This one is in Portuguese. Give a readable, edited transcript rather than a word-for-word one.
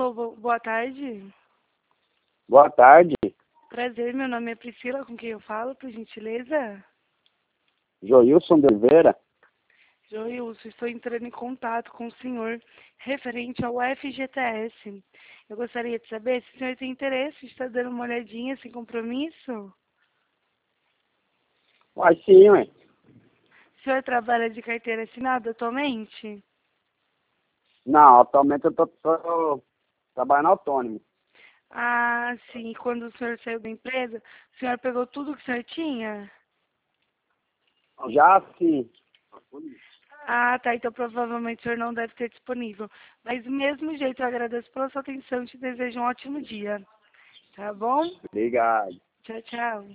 Alô, boa tarde. Boa tarde, Prazer, meu nome é Priscila, com quem eu falo, por gentileza? Joilson de Oliveira. Joilson, estou entrando em contato com o senhor referente ao FGTS. Eu gostaria de saber se o senhor tem interesse em estar dando uma olhadinha sem compromisso. Uai, sim, ué. O senhor trabalha de carteira assinada atualmente? Não, atualmente eu tô trabalhando autônomo. Ah, sim. Quando o senhor saiu da empresa, o senhor pegou tudo que o senhor tinha? Já sim. Ah, tá. Então provavelmente o senhor não deve ter disponível. Mas do mesmo jeito, eu agradeço pela sua atenção e te desejo um ótimo dia. Tá bom? Obrigado. Tchau, tchau.